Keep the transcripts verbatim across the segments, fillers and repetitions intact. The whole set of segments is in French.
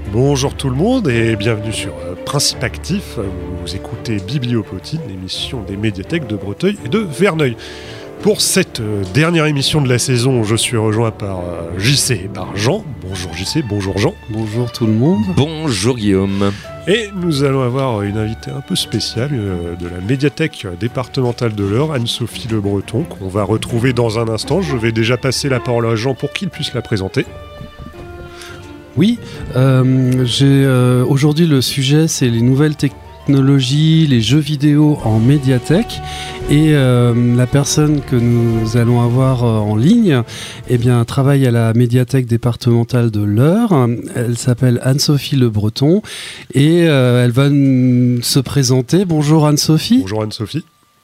Bonjour tout le monde et bienvenue sur euh, Principe Actif. Vous écoutez Bibliopotine, l'émission des médiathèques de Breteuil et de Verneuil. Pour cette euh, dernière émission de la saison, je suis rejoint par euh, J C et par Jean. Bonjour J C, bonjour Jean. Bonjour tout le monde. Bonjour Guillaume. Et nous allons avoir une invitée un peu spéciale euh, de la médiathèque départementale de l'Eure, Anne-Sophie Le Breton, qu'on va retrouver dans un instant. Je vais déjà passer la parole à Jean pour qu'il puisse la présenter. Oui, euh, j'ai, euh, aujourd'hui le sujet c'est les nouvelles technologies, les jeux vidéo en médiathèque, et euh, la personne que nous allons avoir euh, en ligne eh bien, travaille à la médiathèque départementale de l'Eure. Elle s'appelle Anne-Sophie Le Breton et euh, elle va n- se présenter. Bonjour Anne-Sophie. Bonjour Anne-Sophie.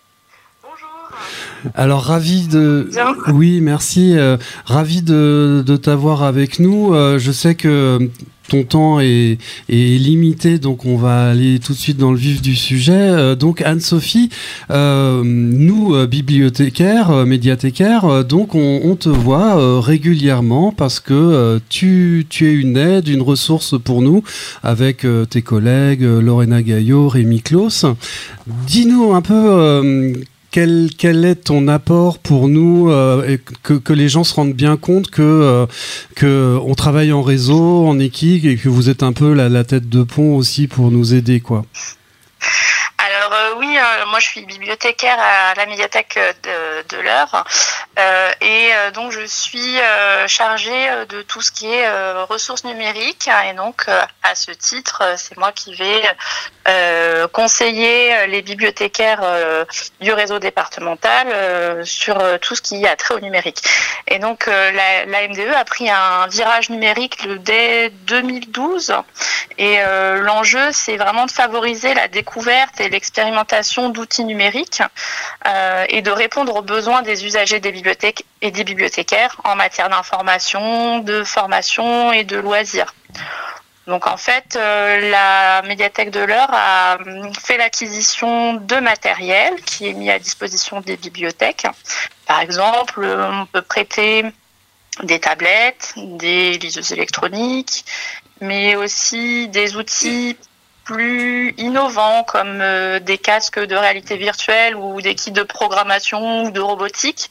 Alors ravi de, Bien. oui merci, euh, ravi de, de t'avoir avec nous. Euh, je sais que ton temps est, est limité, donc on va aller tout de suite dans le vif du sujet. Euh, donc Anne-Sophie, euh, nous euh, bibliothécaires, euh, médiathécaires, euh, donc on, on te voit euh, régulièrement parce que euh, tu, tu es une aide, une ressource pour nous avec euh, tes collègues euh, Lorena Gaillot, Rémi Claus. Dis-nous un peu. Euh, Quel, quel est ton apport pour nous, euh, et que, que les gens se rendent bien compte que, euh, que on travaille en réseau, en équipe, et que vous êtes un peu la, la tête de pont aussi pour nous aider, quoi. Alors euh, oui, euh, moi je suis bibliothécaire à la médiathèque de, de l'Eure euh, et euh, donc je suis euh, chargée de tout ce qui est euh, ressources numériques, et donc euh, à ce titre c'est moi qui vais euh, conseiller les bibliothécaires euh, du réseau départemental euh, sur euh, tout ce qui a trait au numérique. Et donc euh, la, la M D E a pris un virage numérique dès deux mille douze, et euh, l'enjeu c'est vraiment de favoriser la découverte et l'expérimentation d'outils numériques euh, et de répondre aux besoins des usagers des bibliothèques et des bibliothécaires en matière d'information, de formation et de loisirs. Donc en fait, euh, la médiathèque de l'Eure a fait l'acquisition de matériel qui est mis à disposition des bibliothèques. Par exemple, on peut prêter des tablettes, des liseuses électroniques, mais aussi des outils plus innovants comme euh, des casques de réalité virtuelle ou des kits de programmation ou de robotique,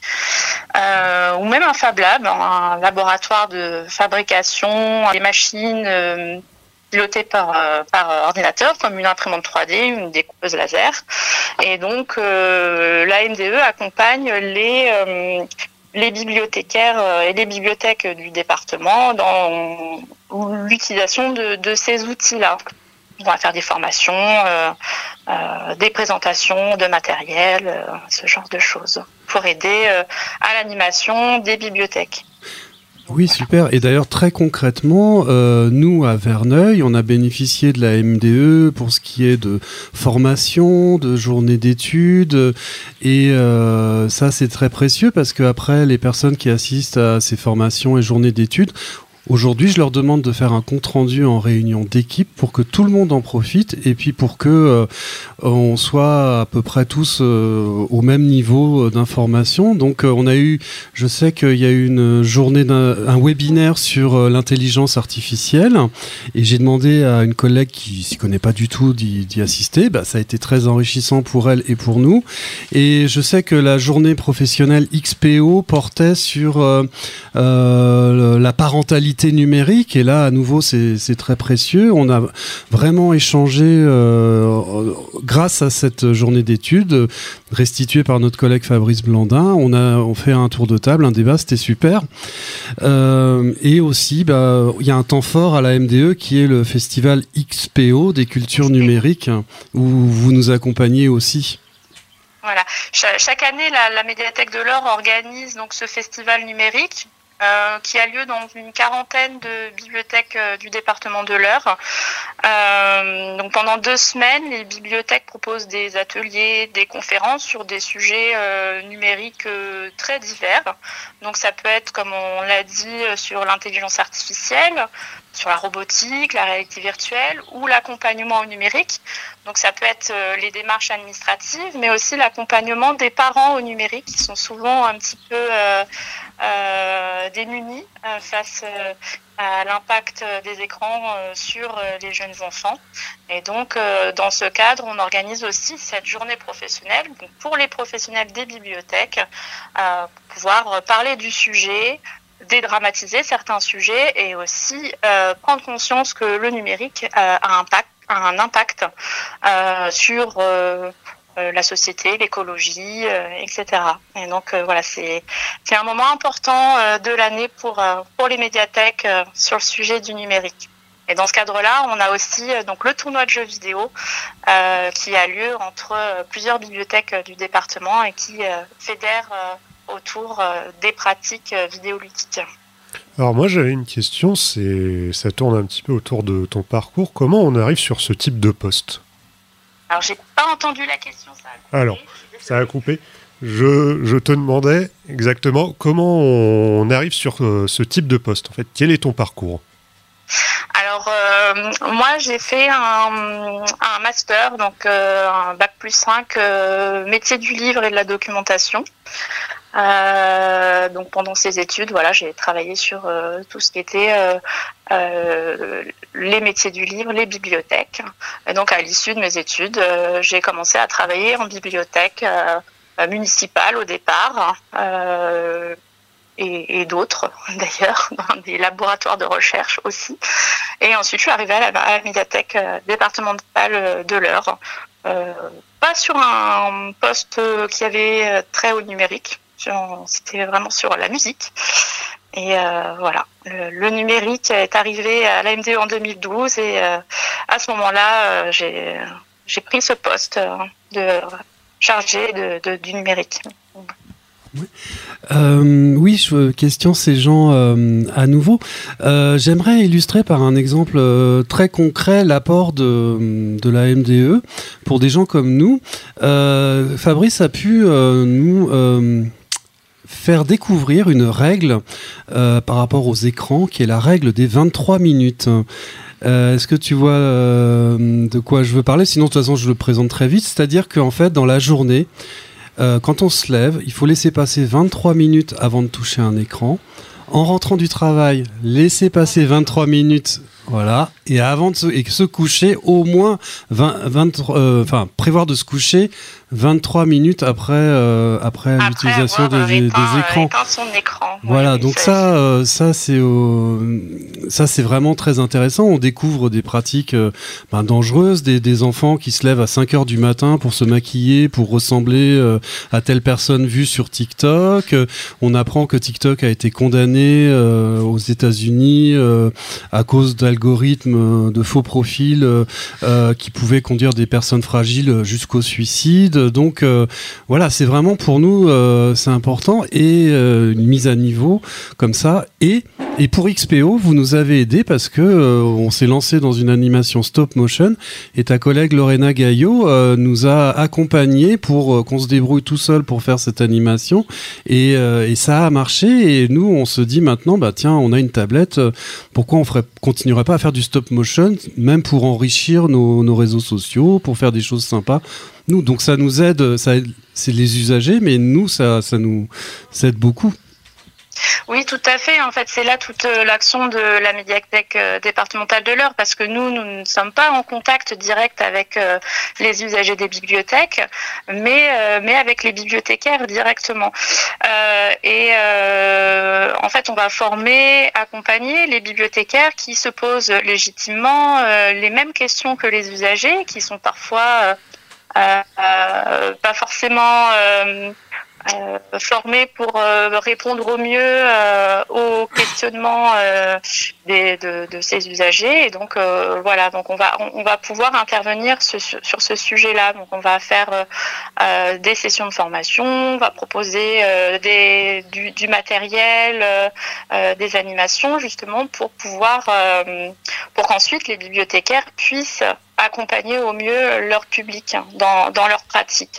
euh, ou même un Fab Lab, un laboratoire de fabrication des machines euh, pilotées par, euh, par ordinateur, comme une imprimante trois D, une découpeuse laser. Et donc euh, la M D E accompagne les euh, les bibliothécaires et les bibliothèques du département dans l'utilisation de, de ces outils-là. On va faire des formations, euh, euh, des présentations de matériel, euh, ce genre de choses, pour aider euh, à l'animation des bibliothèques. Oui, super. Et d'ailleurs, très concrètement, euh, nous, à Verneuil, on a bénéficié de la M D E pour ce qui est de formation, de journées d'études. Et euh, ça, c'est très précieux parce qu'après, les personnes qui assistent à ces formations et journées d'études, aujourd'hui, je leur demande de faire un compte-rendu en réunion d'équipe pour que tout le monde en profite et puis pour que euh, on soit à peu près tous euh, au même niveau d'information. Donc, euh, on a eu, je sais qu'il y a eu une journée, d'un, un webinaire sur euh, l'intelligence artificielle, et j'ai demandé à une collègue qui s'y connaît pas du tout d'y, d'y assister. Bah, ça a été très enrichissant pour elle et pour nous. Et je sais que la journée professionnelle X P O portait sur euh, euh, la parentalité numérique, et là à nouveau c'est, c'est très précieux. On a vraiment échangé euh, grâce à cette journée d'études restituée par notre collègue Fabrice Blandin. On a on fait un tour de table, un débat, c'était super. Euh, et aussi bah, il y a un temps fort à la M D E qui est le festival X P O des cultures numériques, où vous nous accompagnez aussi. Voilà. Cha- chaque année la, la médiathèque de l'Eure organise donc ce festival numérique Euh, qui a lieu dans une quarantaine de bibliothèques euh, du département de l'Eure. Euh, donc pendant deux semaines, les bibliothèques proposent des ateliers, des conférences sur des sujets euh, numériques euh, très divers. Donc ça peut être, comme on l'a dit, sur l'intelligence artificielle, sur la robotique, la réalité virtuelle ou l'accompagnement au numérique. Donc ça peut être euh, les démarches administratives, mais aussi l'accompagnement des parents au numérique qui sont souvent un petit peu euh, euh, démunis euh, face, euh, à l'impact des écrans sur les jeunes enfants. Et donc, dans ce cadre, on organise aussi cette journée professionnelle donc pour les professionnels des bibliothèques, euh, pour pouvoir parler du sujet, dédramatiser certains sujets et aussi euh, prendre conscience que le numérique euh, a, impact, a un impact euh, sur euh, la société, l'écologie, euh, et cetera. Et donc euh, voilà, c'est c'est un moment important euh, de l'année pour euh, pour les médiathèques euh, sur le sujet du numérique. Et dans ce cadre-là, on a aussi euh, donc le tournoi de jeux vidéo euh, qui a lieu entre euh, plusieurs bibliothèques euh, du département et qui euh, fédère euh, autour euh, des pratiques euh, vidéoludiques. Alors moi j'avais une question, c'est ça tourne un petit peu autour de ton parcours. Comment on arrive sur ce type de poste ? Alors, j'ai pas entendu la question, ça a coupé. Alors, ça a coupé. Je, je te demandais exactement comment on arrive sur euh, ce type de poste. En fait, quel est ton parcours ? Alors, euh, moi, j'ai fait un, un master, donc euh, un bac plus cinq, euh, métier du livre et de la documentation. Euh, donc pendant ces études, voilà, j'ai travaillé sur euh, tout ce qui était euh, euh, les métiers du livre, les bibliothèques. Et donc à l'issue de mes études, euh, j'ai commencé à travailler en bibliothèque euh, municipale au départ, euh, et, et d'autres d'ailleurs, dans des laboratoires de recherche aussi. Et ensuite, je suis arrivée à la, à la médiathèque euh, départementale de l'Eure, euh, pas sur un poste qui avait très haut numérique. C'était vraiment sur la musique. Et euh, voilà, le, le numérique est arrivé à l'A M D E en deux mille douze et euh, à ce moment-là, euh, j'ai, j'ai pris ce poste de chargé de, de, du numérique. Oui, euh, oui je, question ces gens euh, à nouveau. Euh, j'aimerais illustrer par un exemple euh, très concret l'apport de, de l'A M D E pour des gens comme nous. Euh, Fabrice a pu euh, nous... Euh, faire découvrir une règle euh, par rapport aux écrans qui est la règle des vingt-trois minutes. Euh, est-ce que tu vois euh, de quoi je veux parler ? Sinon, de toute façon, je le présente très vite. C'est-à-dire qu'en fait, dans la journée, euh, quand on se lève, il faut laisser passer vingt-trois minutes avant de toucher un écran. En rentrant du travail, laisser passer vingt-trois minutes, voilà, et avant de se, et se coucher au moins vingt, vingt, euh, enfin prévoir de se coucher vingt-trois minutes après euh, après, après l'utilisation des, des, des écrans. Son écran. Voilà, oui, donc ça euh, ça c'est euh, ça c'est vraiment très intéressant. On découvre des pratiques euh, ben, dangereuses, des, des enfants qui se lèvent à cinq heures du matin pour se maquiller, pour ressembler euh, à telle personne vue sur TikTok. Euh, on apprend que TikTok a été condamné euh, aux États-Unis euh, à cause d'algorithmes de faux profils euh, euh, qui pouvaient conduire des personnes fragiles jusqu'au suicide. Donc euh, voilà, c'est vraiment pour nous euh, c'est important et euh, une mise à niveau comme ça. Et et pour X P O, vous nous avez aidé parce que euh, on s'est lancé dans une animation stop motion et ta collègue Lorena Gaillot euh, nous a accompagnés pour euh, qu'on se débrouille tout seul pour faire cette animation et, euh, et ça a marché. Et nous, on se dit maintenant, bah tiens, on a une tablette, euh, pourquoi on ferait continuerait pas à faire du stop motion, même pour enrichir nos, nos réseaux sociaux, pour faire des choses sympas. Nous, donc ça nous aide, ça aide, c'est les usagers, mais nous, ça, ça nous ça aide beaucoup. Oui, tout à fait. En fait, c'est là toute l'action de la médiathèque départementale de l'Eure, parce que nous, nous ne sommes pas en contact direct avec les usagers des bibliothèques, mais mais avec les bibliothécaires directement. Euh, et euh, en fait, on va former, accompagner les bibliothécaires qui se posent légitimement euh, les mêmes questions que les usagers, qui sont parfois euh, euh, pas forcément euh, Euh, formés pour euh, répondre au mieux euh, aux questionnements euh, des, de, de ces usagers. Et donc euh, voilà, donc on va on, on va pouvoir intervenir ce, sur ce sujet-là. Donc on va faire euh, des sessions de formation, on va proposer euh, des du, du matériel, euh, des animations justement pour pouvoir euh, pour qu'ensuite les bibliothécaires puissent accompagner au mieux leur public dans dans leur pratique.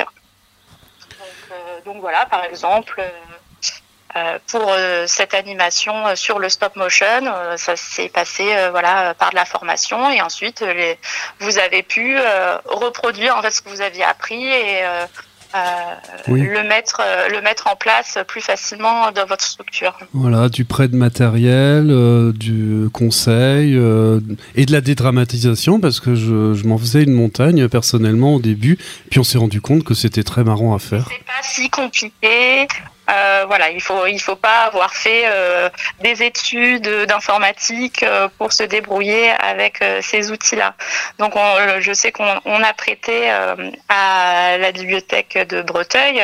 Donc voilà, par exemple, euh, pour euh, cette animation euh, sur le stop motion, euh, ça s'est passé euh, voilà par de la formation et ensuite les, vous avez pu euh, reproduire en fait ce que vous aviez appris et euh, euh, oui. le mettre, le mettre en place plus facilement dans votre structure. Voilà, du prêt de matériel, euh, du conseil euh, et de la dédramatisation, parce que je, je m'en faisais une montagne personnellement au début, puis on s'est rendu compte que c'était très marrant à faire. C'est pas si compliqué. Euh, voilà, il faut il faut pas avoir fait euh, des études d'informatique euh, pour se débrouiller avec euh, ces outils-là. Donc, on, je sais qu'on on a prêté euh, à la bibliothèque de Breteuil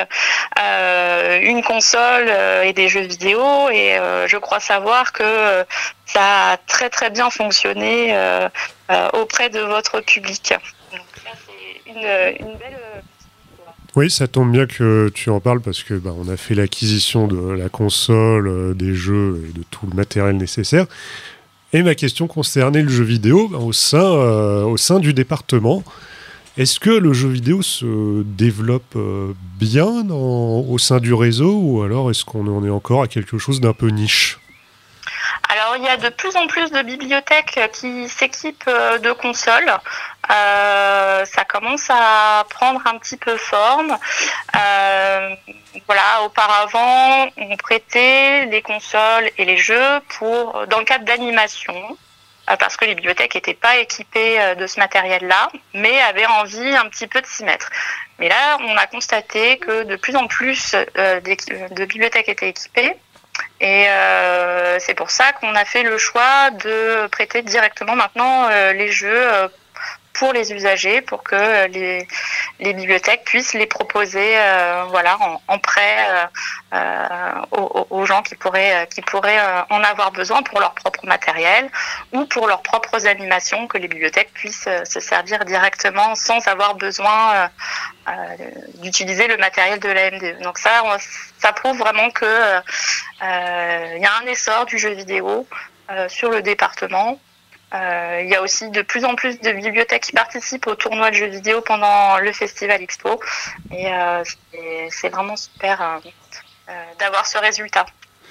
euh, une console euh, et des jeux vidéo, et euh, je crois savoir que euh, ça a très très bien fonctionné euh, euh, auprès de votre public. Donc ça, c'est une, une belle. Oui, ça tombe bien que tu en parles parce que bah, on a fait l'acquisition de la console, euh, des jeux et de tout le matériel nécessaire. Et ma question concernait le jeu vidéo bah, au sein, euh, au sein du département. Est-ce que le jeu vidéo se développe euh, bien dans, au sein du réseau, ou alors est-ce qu'on en est encore à quelque chose d'un peu niche ? Alors, il y a de plus en plus de bibliothèques qui s'équipent de consoles. Euh, ça commence à prendre un petit peu forme. Euh, voilà, auparavant, on prêtait les consoles et les jeux pour, dans le cadre d'animation, parce que les bibliothèques n'étaient pas équipées de ce matériel-là, mais avaient envie un petit peu de s'y mettre. Mais là, on a constaté que de plus en plus euh, de bibliothèques étaient équipées. Et euh, c'est pour ça qu'on a fait le choix de prêter directement maintenant euh, les jeux euh, pour les usagers, pour que les, les bibliothèques puissent les proposer euh, voilà, en, en prêt euh, euh, aux, aux gens qui pourraient, qui pourraient euh, en avoir besoin pour leur propre matériel ou pour leurs propres animations, que les bibliothèques puissent euh, se servir directement sans avoir besoin euh, euh, d'utiliser le matériel de la M D E. Donc ça, on, ça prouve vraiment que euh, y a un essor du jeu vidéo euh, sur le département. Euh, il y a aussi de plus en plus de bibliothèques qui participent au tournoi de jeux vidéo pendant le Festival Expo. Et euh, c'est, c'est vraiment super euh, euh, d'avoir ce résultat.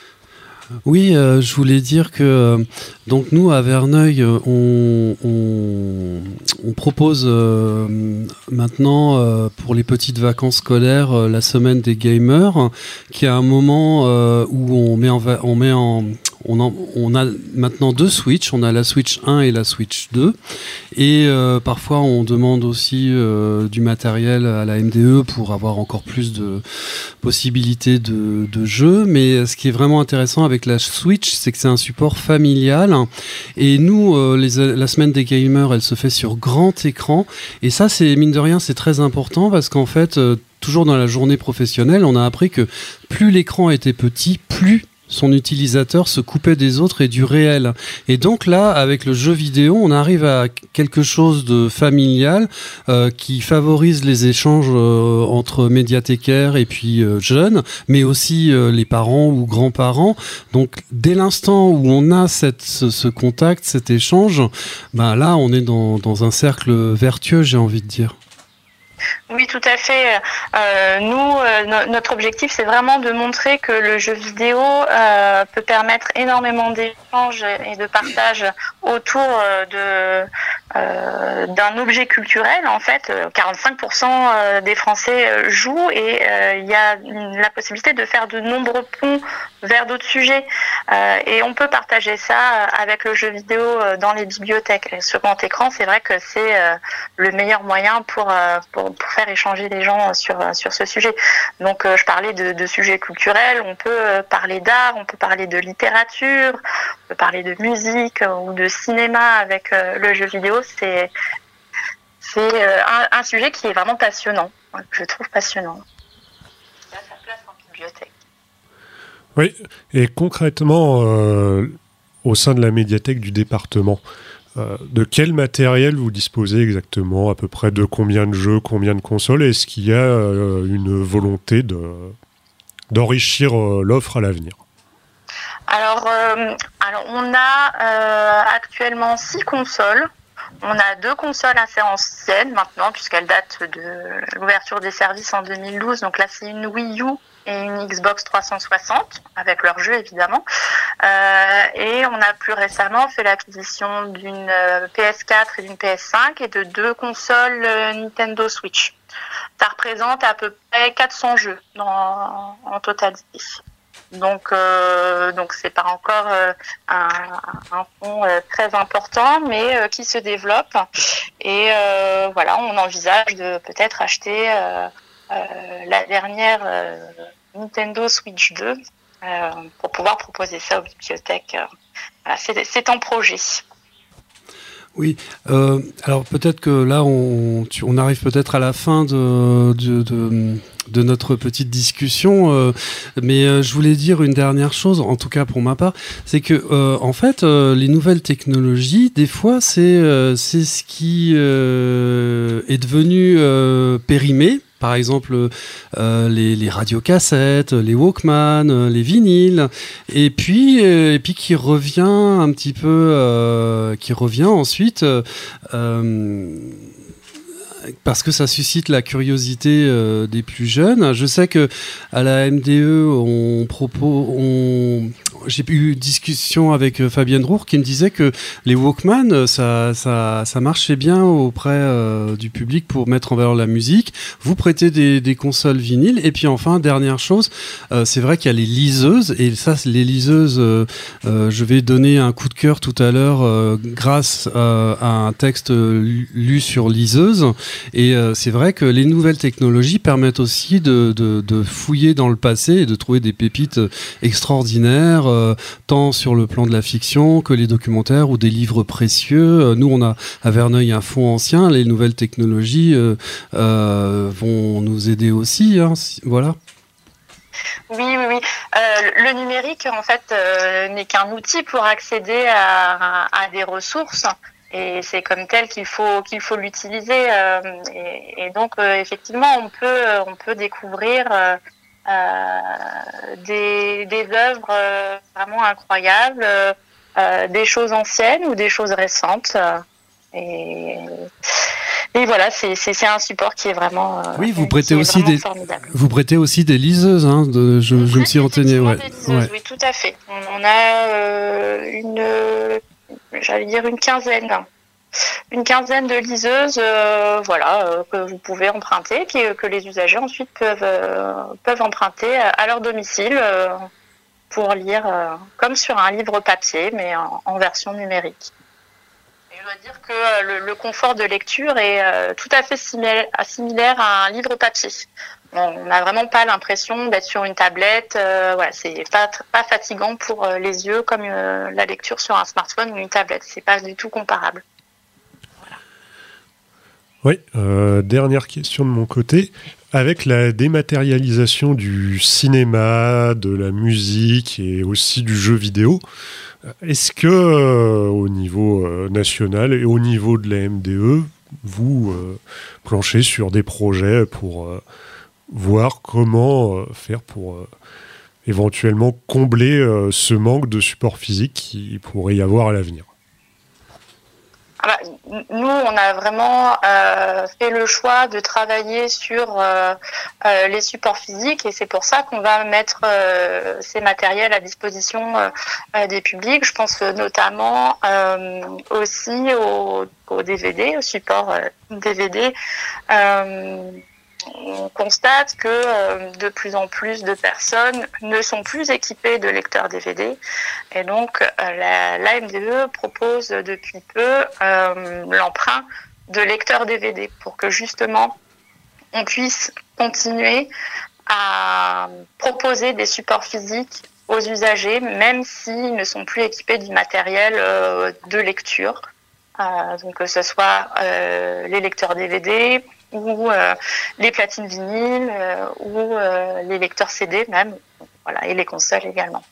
Oui, euh, je voulais dire que euh, donc nous à Verneuil, on, on, on propose euh, maintenant euh, pour les petites vacances scolaires euh, la semaine des gamers, qui est un moment euh, où on met en, va- on met en On, en, on a maintenant deux Switch, on a la Switch un et la Switch deux, et euh, parfois on demande aussi euh, du matériel à la M D E pour avoir encore plus de possibilités de, de jeu. Mais ce qui est vraiment intéressant avec la Switch, c'est que c'est un support familial, et nous euh, les, la semaine des gamers, elle se fait sur grand écran, et ça, c'est mine de rien, c'est très important, parce qu'en fait euh, toujours dans la journée professionnelle, on a appris que plus l'écran était petit, plus son utilisateur se coupait des autres et du réel. Et donc là, avec le jeu vidéo, on arrive à quelque chose de familial euh, qui favorise les échanges euh, entre médiathécaires et puis euh, jeunes, mais aussi euh, les parents ou grands-parents. Donc dès l'instant où on a cette, ce, ce contact, cet échange, ben là, on est dans, dans un cercle vertueux, j'ai envie de dire. Oui, tout à fait. Euh, nous, euh, no- notre objectif, c'est vraiment de montrer que le jeu vidéo euh, peut permettre énormément d'échanges et de partage autour de euh, d'un objet culturel. En fait, quarante-cinq pour cent des Français jouent, et euh, il y a la possibilité de faire de nombreux ponts vers d'autres sujets. Euh, et on peut partager ça avec le jeu vidéo dans les bibliothèques. Et ce grand écran, c'est vrai que c'est euh, le meilleur moyen pour, euh, pour pour faire échanger les gens sur sur ce sujet. Donc euh, je parlais de, de sujets culturels, on peut parler d'art, on peut parler de littérature, on peut parler de musique euh, ou de cinéma avec euh, le jeu vidéo. C'est c'est euh, un, un sujet qui est vraiment passionnant, je trouve passionnant. Il a sa place en bibliothèque. Oui, et concrètement, euh, au sein de la médiathèque du département, Euh, de quel matériel vous disposez exactement, à peu près de combien de jeux, combien de consoles? Est-ce qu'il y a euh, une volonté de, d'enrichir euh, l'offre à l'avenir? Alors, euh, alors on a euh, actuellement six consoles. On a deux consoles assez anciennes maintenant, puisqu'elles datent de l'ouverture des services en deux mille douze. Donc là, c'est une Wii U et une Xbox trois cent soixante, avec leurs jeux évidemment. Euh, et on a plus récemment fait l'acquisition d'une P S quatre et d'une P S cinq et de deux consoles Nintendo Switch. Ça représente à peu près quatre cents jeux dans, en totalité. Donc, euh, donc c'est pas encore euh, un, un fonds euh, très important, mais euh, qui se développe. Et euh, voilà, on envisage de peut-être acheter euh, euh, la dernière euh, Nintendo Switch deux euh, pour pouvoir proposer ça aux bibliothèques. Voilà, c'est, c'est en projet. Oui, euh, alors peut-être que là, on, tu, on arrive peut-être à la fin de, de, de, de notre petite discussion, euh, mais euh, je voulais dire une dernière chose, en tout cas pour ma part, c'est que euh, en fait, euh, les nouvelles technologies, des fois, c'est, euh, c'est ce qui euh, est devenu euh, périmé. Par exemple, euh, les, les radiocassettes, les Walkman, euh, les vinyles, et puis euh, et puis qui revient un petit peu, euh, qui revient ensuite. Euh, parce que ça suscite la curiosité euh, des plus jeunes. Je sais que à la M D E, on propose, on, j'ai eu une discussion avec Fabienne Roure qui me disait que les Walkman, ça, ça, ça marchait bien auprès euh, du public pour mettre en valeur la musique. Vous prêtez des, des consoles vinyles. Et puis enfin, dernière chose, euh, c'est vrai qu'il y a les liseuses. Et ça, les liseuses, euh, euh, je vais donner un coup de cœur tout à l'heure euh, grâce euh, à un texte lu, lu sur liseuse. Et euh, c'est vrai que les nouvelles technologies permettent aussi de, de, de fouiller dans le passé et de trouver des pépites extraordinaires, euh, tant sur le plan de la fiction que les documentaires ou des livres précieux. Euh, nous, on a à Verneuil un fonds ancien. Les nouvelles technologies euh, euh, vont nous aider aussi. Hein, si, voilà. Oui, oui, oui. Euh, le numérique, en fait, euh, n'est qu'un outil pour accéder à, à des ressources. Et c'est comme tel qu'il faut qu'il faut l'utiliser. Euh, et, et donc euh, effectivement, on peut on peut découvrir euh, euh, des des œuvres euh, vraiment incroyables, euh, des choses anciennes ou des choses récentes. Et, et voilà, c'est c'est c'est un support qui est vraiment. Euh, oui, vous prêtez aussi des formidable. Vous prêtez aussi des liseuses, hein. De, je je me suis renseigné. Ouais. Ouais. Oui, tout à fait. On, on a euh, une j'allais dire une quinzaine, une quinzaine de liseuses, euh, voilà, euh, que vous pouvez emprunter, qui, que les usagers ensuite peuvent euh, peuvent emprunter à leur domicile euh, pour lire euh, comme sur un livre papier, mais en, en version numérique. Et je dois dire que euh, le, le confort de lecture est euh, tout à fait similaire, similaire à un livre papier. On n'a vraiment pas l'impression d'être sur une tablette. Euh, voilà, c'est pas pas fatigant pour euh, les yeux comme euh, la lecture sur un smartphone ou une tablette. C'est pas du tout comparable. Voilà. Oui. Euh, dernière question de mon côté. Avec la dématérialisation du cinéma, de la musique et aussi du jeu vidéo, est-ce que euh, au niveau euh, national et au niveau de la M D E, vous euh, planchez sur des projets pour euh, voir comment euh, faire pour euh, éventuellement combler euh, ce manque de support physique qui pourrait y avoir à l'avenir? Ah bah, nous, on a vraiment euh, fait le choix de travailler sur euh, euh, les supports physiques et c'est pour ça qu'on va mettre euh, ces matériels à disposition euh, des publics. Je pense notamment euh, aussi au, au D V D, au support euh, D V D. Euh, On constate que euh, de plus en plus de personnes ne sont plus équipées de lecteurs D V D et donc euh, la, la M D E propose depuis peu euh, l'emprunt de lecteurs D V D pour que justement on puisse continuer à proposer des supports physiques aux usagers même s'ils ne sont plus équipés du matériel euh, de lecture, euh, donc que ce soit euh, les lecteurs D V D ou euh, les platines vinyles euh, ou euh, les lecteurs C D même, voilà, et les consoles également.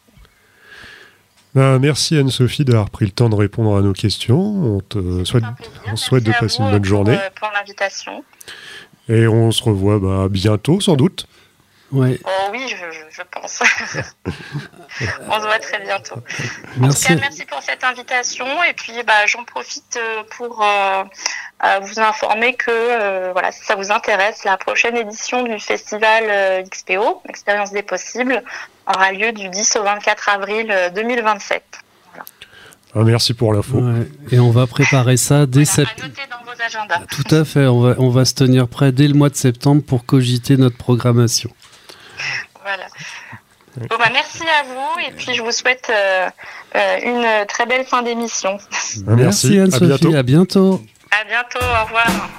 Ben, merci Anne-Sophie d'avoir pris le temps de répondre à nos questions. On te souhaite, on souhaite de passer une bonne pour, journée. Euh, pour l'invitation. Et on se revoit bah, bientôt sans doute. Ouais. Oh oui, je, je, je pense. On se voit très bientôt. Merci. En tout cas, merci pour cette invitation. Et puis, bah, j'en profite pour euh, euh, vous informer que, euh, voilà, si ça vous intéresse, la prochaine édition du festival euh, X P O, Expérience des possibles, aura lieu du dix au vingt-quatre avril deux mille vingt-sept. Voilà. Ah, merci pour l'info. Ouais. Et on va préparer ça dès Voilà, septembre. à noter dans vos agendas. Tout à fait. On va, on va se tenir prêt dès le mois de septembre pour cogiter notre programmation. Voilà. Bon, bah, merci à vous et puis je vous souhaite euh, euh, une très belle fin d'émission. Ah, merci, merci Anne-Sophie, à bientôt. à bientôt. À bientôt, au revoir.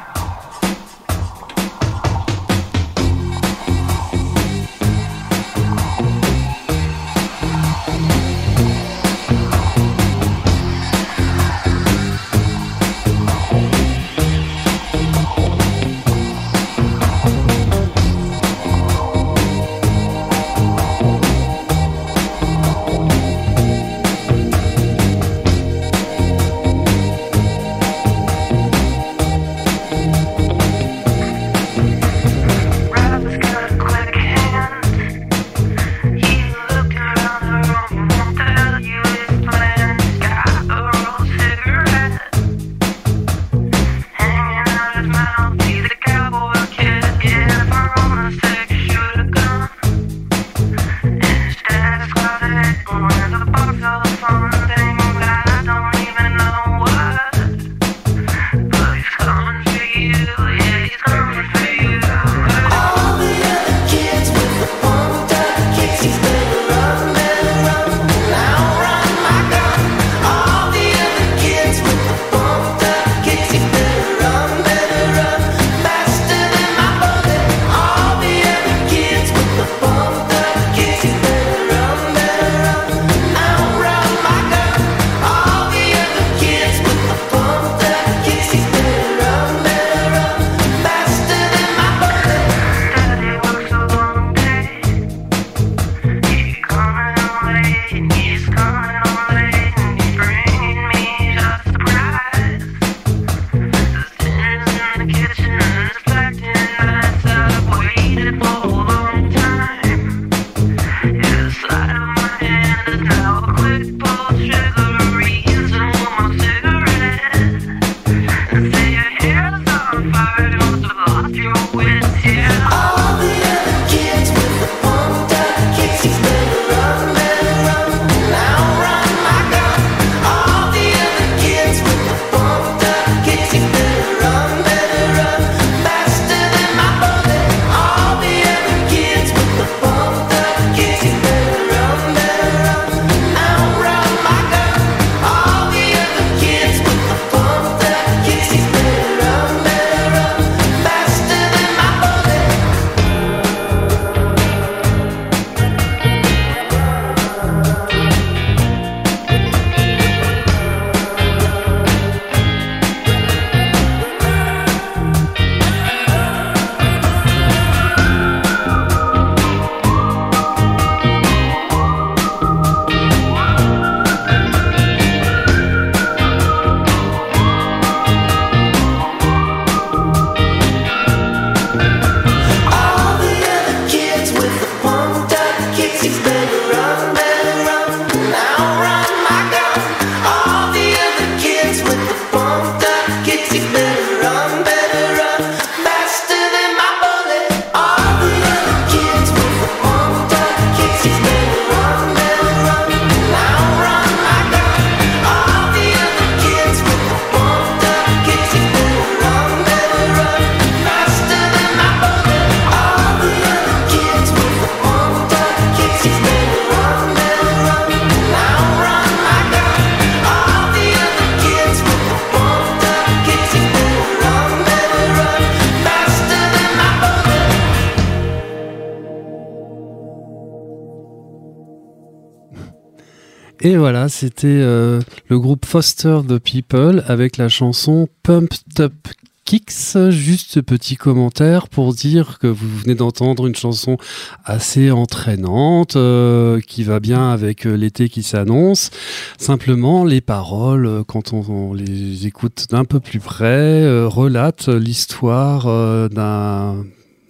Et voilà, c'était euh, le groupe Foster the People avec la chanson Pumped Up Kicks. Juste ce petit commentaire pour dire que vous venez d'entendre une chanson assez entraînante euh, qui va bien avec euh, l'été qui s'annonce. Simplement, les paroles, euh, quand on, on les écoute d'un peu plus près, euh, relatent l'histoire euh, d'un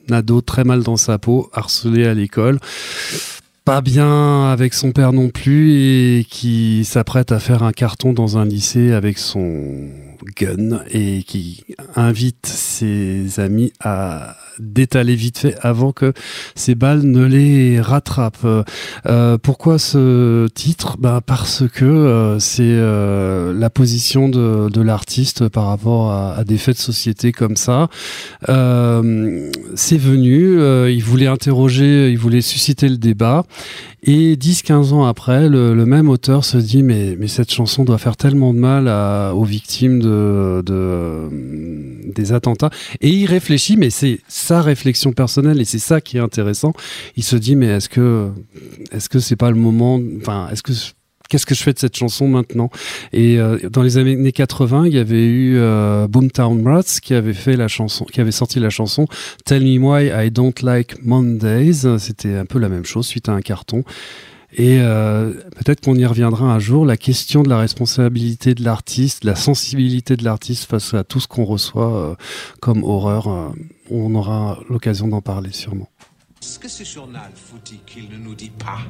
ado très mal dans sa peau, harcelé à l'école, pas bien avec son père non plus, et qui s'apprête à faire un carton dans un lycée avec son gun et qui invite ses amis à d'étaler vite fait avant que ces balles ne les rattrapent. Euh, pourquoi ce titre ? Ben parce que euh, c'est euh, la position de, de l'artiste par rapport à, à des faits de société comme ça. Euh, c'est venu, euh, il voulait interroger, il voulait susciter le débat. Et dix quinze ans après, le, le même auteur se dit mais, mais cette chanson doit faire tellement de mal à, aux victimes de, de, des attentats. Et il réfléchit, mais c'est sa réflexion personnelle et c'est ça qui est intéressant. Il se dit mais est-ce que est-ce que c'est pas le moment, enfin est-ce que qu'est-ce que je fais de cette chanson maintenant ? Et euh, dans les années quatre-vingts, il y avait eu euh, Boomtown Rats qui avait fait la chanson, qui avait sorti la chanson Tell Me Why I Don't Like Mondays. C'était un peu la même chose suite à un carton. Et euh, peut-être qu'on y reviendra un jour. La question de la responsabilité de l'artiste, la sensibilité de l'artiste face à tout ce qu'on reçoit euh, comme horreur, euh, on aura l'occasion d'en parler sûrement. Ce que ce journal vous dit qu'il ne nous dit pas.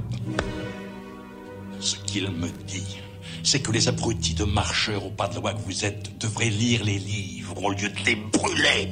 Ce qu'il me dit, c'est que les abrutis de marcheurs au pas de loi que vous êtes devraient lire les livres au lieu de les brûler.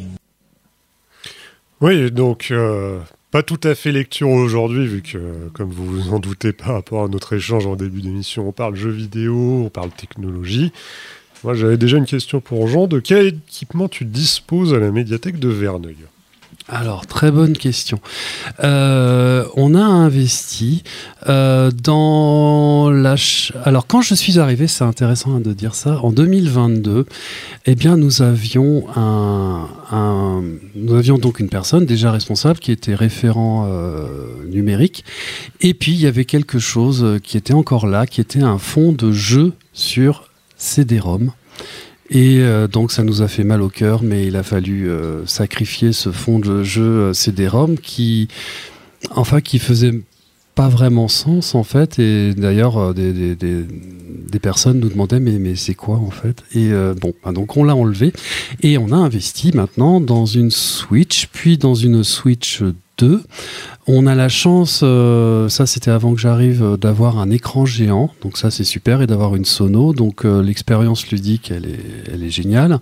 Oui, donc euh, pas tout à fait lecture aujourd'hui, vu que, comme vous vous en doutez par rapport à notre échange en début d'émission, on parle jeux vidéo, on parle technologie. Moi, j'avais déjà une question pour Jean. De quel équipement tu disposes à la médiathèque de Verneuil ? Alors, très bonne question. Euh, on a investi euh, dans la... Ch- Alors, quand je suis arrivé, c'est intéressant de dire ça, en deux mille vingt-deux, eh bien, nous avions un... un nous avions donc une personne déjà responsable qui était référent euh, numérique. Et puis, il y avait quelque chose qui était encore là, qui était un fonds de jeux sur C D-ROM. Et euh, donc ça nous a fait mal au cœur, mais il a fallu euh, sacrifier ce fonds de jeu euh, C D-ROM qui, enfin, qui faisait pas vraiment sens en fait. Et d'ailleurs, euh, des, des, des, des personnes nous demandaient mais, mais c'est quoi en fait ? Et euh, bon, bah, donc on l'a enlevé et on a investi maintenant dans une Switch, puis dans une Switch deux. On a la chance, euh, ça c'était avant que j'arrive, euh, d'avoir un écran géant, donc ça c'est super, et d'avoir une sono, donc euh, l'expérience ludique elle est, elle est géniale.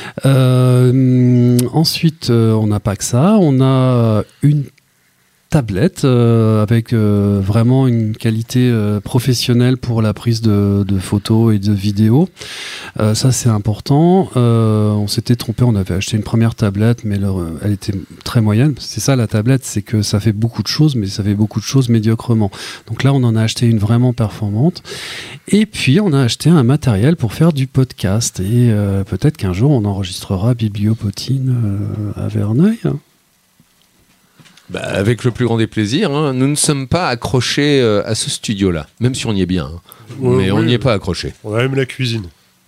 Euh, ensuite, euh, on n'a pas que ça, on a une tablette euh, avec euh, vraiment une qualité euh, professionnelle pour la prise de, de photos et de vidéos. Euh, ça c'est important. Euh, on s'était trompé, on avait acheté une première tablette, mais leur, elle était très moyenne. C'est ça la tablette, c'est que ça fait beaucoup de choses, mais ça fait beaucoup de choses médiocrement. Donc là on en a acheté une vraiment performante. Et puis on a acheté un matériel pour faire du podcast. Et euh, peut-être qu'un jour on enregistrera Bibliopotine euh, à Verneuil. Bah, avec le plus grand des plaisirs, hein. Nous ne sommes pas accrochés euh, à ce studio-là, même si on y est bien. Hein. Ouais, mais oui, on n'y est pas accrochés. On a même la cuisine.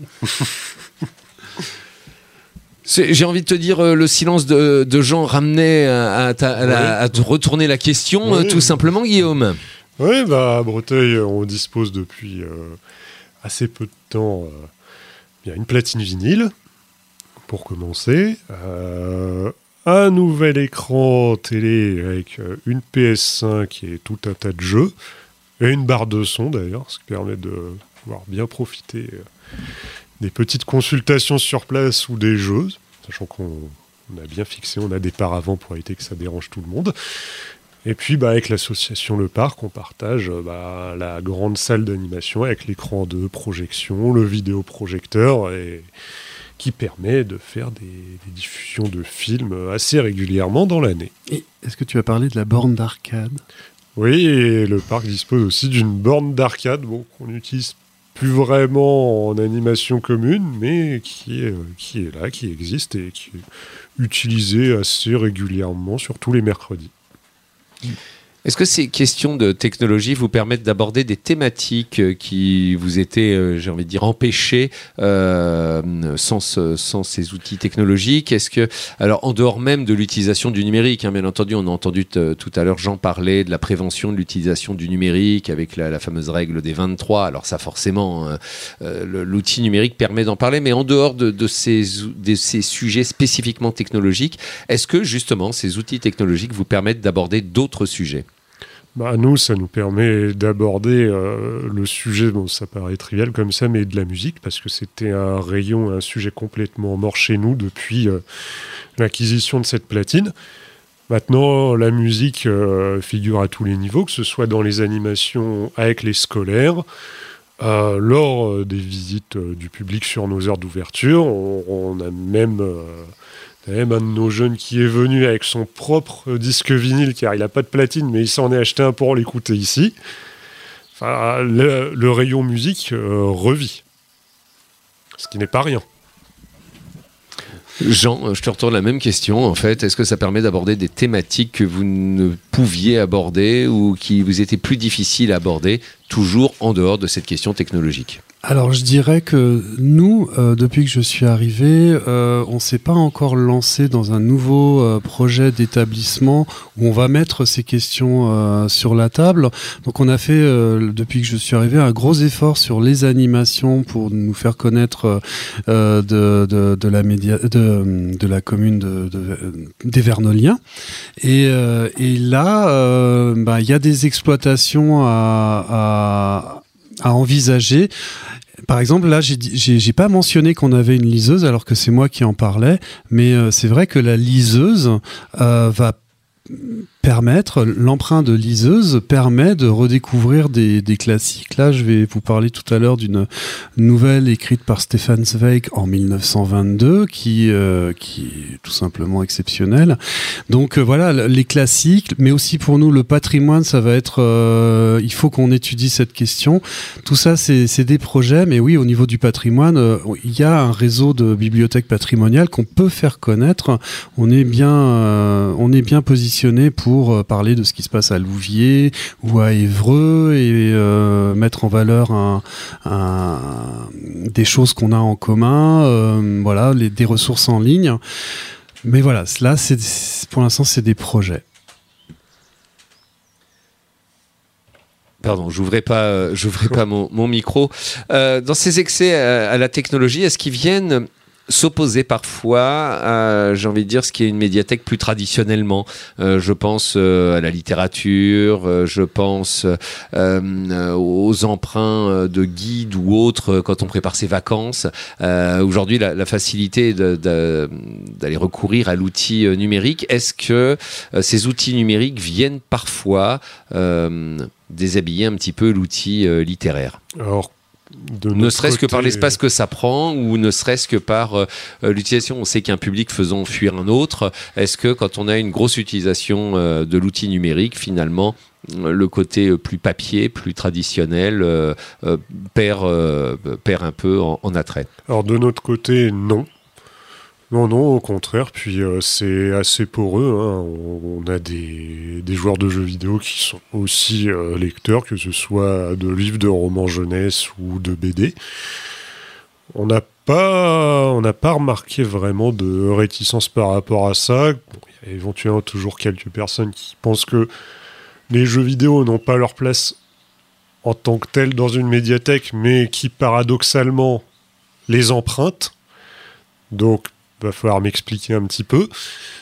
C'est, j'ai envie de te dire, euh, le silence de, de Jean ramenait à, à, ta, à, la, à te retourner la question, oui. euh, tout simplement, Guillaume. Oui, bah, à Breteuil, on dispose depuis euh, assez peu de temps euh, bien une platine vinyle, pour commencer. Euh, un nouvel écran télé avec euh, une P S cinq et tout un tas de jeux, et une barre de son d'ailleurs, ce qui permet de pouvoir bien profiter euh, des petites consultations sur place ou des jeux, sachant qu'on on a bien fixé, on a des paravents pour éviter que ça dérange tout le monde. Et puis bah, avec l'association Le Parc, on partage bah, la grande salle d'animation avec l'écran de projection, le vidéoprojecteur, et qui permet de faire des, des diffusions de films assez régulièrement dans l'année. Et est-ce que tu as parlé de la borne d'arcade ? Oui, et le parc dispose aussi d'une borne d'arcade, bon, qu'on n'utilise plus vraiment en animation commune, mais qui est, qui est là, qui existe et qui est utilisée assez régulièrement, surtout les mercredis. Est-ce que ces questions de technologie vous permettent d'aborder des thématiques qui vous étaient, euh, j'ai envie de dire, empêchées euh, sans, ce, sans ces outils technologiques? Est-ce que, alors en dehors même de l'utilisation du numérique, hein, bien entendu, on a entendu t- tout à l'heure Jean parler de la prévention de l'utilisation du numérique avec la, la fameuse règle des vingt-trois. Alors ça, forcément, euh, le, l'outil numérique permet d'en parler, mais en dehors de, de, ces, de ces sujets spécifiquement technologiques, est-ce que justement ces outils technologiques vous permettent d'aborder d'autres sujets? Bah, nous, ça nous permet d'aborder euh, le sujet, bon, ça paraît trivial comme ça, mais de la musique, parce que c'était un rayon, un sujet complètement mort chez nous depuis euh, l'acquisition de cette platine. Maintenant, la musique euh, figure à tous les niveaux, que ce soit dans les animations avec les scolaires, euh, lors euh, des visites euh, du public sur nos heures d'ouverture. On, on a même... Euh, même un de nos jeunes qui est venu avec son propre disque vinyle, car il n'a pas de platine, mais il s'en est acheté un pour l'écouter ici. Enfin, le, le rayon musique euh, revit. Ce qui n'est pas rien. Jean, je te retourne la même question. En fait, est-ce que ça permet d'aborder des thématiques que vous ne pouviez aborder ou qui vous étaient plus difficiles à aborder, toujours en dehors de cette question technologique ? Alors je dirais que nous, euh, depuis que je suis arrivé, euh, on s'est pas encore lancé dans un nouveau euh, projet d'établissement où on va mettre ces questions euh, sur la table. Donc on a fait, euh, depuis que je suis arrivé, un gros effort sur les animations pour nous faire connaître euh, de, de, de, la média, de, de la commune de, de, des Vernoliens. Et, euh, et là, euh, bah, y a des exploitations à, à, à envisager. Par exemple, là, j'ai, j'ai, j'ai pas mentionné qu'on avait une liseuse, alors que c'est moi qui en parlais, mais euh, c'est vrai que la liseuse euh, va permettre, l'emprunt de liseuse permet de redécouvrir des, des classiques. Là, je vais vous parler tout à l'heure d'une nouvelle écrite par Stefan Zweig en dix-neuf cent vingt-deux, qui, euh, qui est tout simplement exceptionnelle. Donc euh, voilà, les classiques, mais aussi pour nous, le patrimoine, ça va être... Euh, il faut qu'on étudie cette question. Tout ça, c'est, c'est des projets, mais oui, au niveau du patrimoine, euh, il y a un réseau de bibliothèques patrimoniales qu'on peut faire connaître. On est bien, euh, on est bien positionné pour pour parler de ce qui se passe à Louviers ou à Évreux et euh, mettre en valeur un, un, des choses qu'on a en commun, euh, voilà, les, des ressources en ligne. Mais voilà, là, c'est, pour l'instant, c'est des projets. Pardon, j'ouvrais pas, euh, j'ouvrais pas mon, mon micro. Euh, dans ces excès à, à la technologie, est-ce qu'ils viennent s'opposer parfois à, j'ai envie de dire, ce qui est une médiathèque plus traditionnellement. Euh, je pense euh, à la littérature, euh, je pense euh, aux emprunts de guides ou autres quand on prépare ses vacances. Euh, aujourd'hui, la, la facilité de, de, d'aller recourir à l'outil numérique, est-ce que euh, ces outils numériques viennent parfois euh, déshabiller un petit peu l'outil euh, littéraire ? Alors, ne serait-ce côté... que par l'espace que ça prend ou ne serait-ce que par euh, l'utilisation. On sait qu'un public faisant fuir un autre. Est-ce que quand on a une grosse utilisation euh, de l'outil numérique, finalement, le côté plus papier, plus traditionnel, euh, euh, perd, euh, perd un peu en, en attrait? Alors de notre côté, non. Non, non, au contraire, puis euh, c'est assez poreux. Hein. On, on a des, des joueurs de jeux vidéo qui sont aussi euh, lecteurs, que ce soit de livres, de romans jeunesse ou de B D. On n'a pas, on n'a pas remarqué vraiment de réticence par rapport à ça. Bon, il y a éventuellement toujours quelques personnes qui pensent que les jeux vidéo n'ont pas leur place en tant que tels dans une médiathèque, mais qui paradoxalement les empruntent. Donc, il va falloir m'expliquer un petit peu.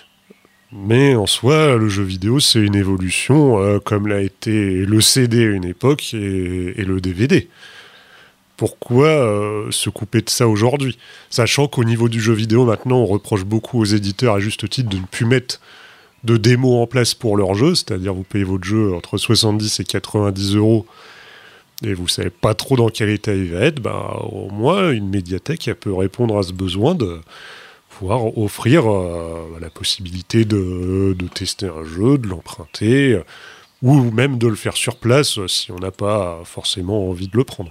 Mais en soi, le jeu vidéo, c'est une évolution, euh, comme l'a été le C D à une époque et, et le D V D. Pourquoi euh, se couper de ça aujourd'hui ? Sachant qu'au niveau du jeu vidéo, maintenant, on reproche beaucoup aux éditeurs, à juste titre, de ne plus mettre de démos en place pour leur jeu. C'est-à-dire, vous payez votre jeu entre soixante-dix et quatre-vingt-dix euros et vous ne savez pas trop dans quel état il va être. Ben, au moins, une médiathèque, elle peut répondre à ce besoin de pouvoir offrir euh, la possibilité de, de tester un jeu, de l'emprunter, euh, ou même de le faire sur place euh, si on n'a pas forcément envie de le prendre.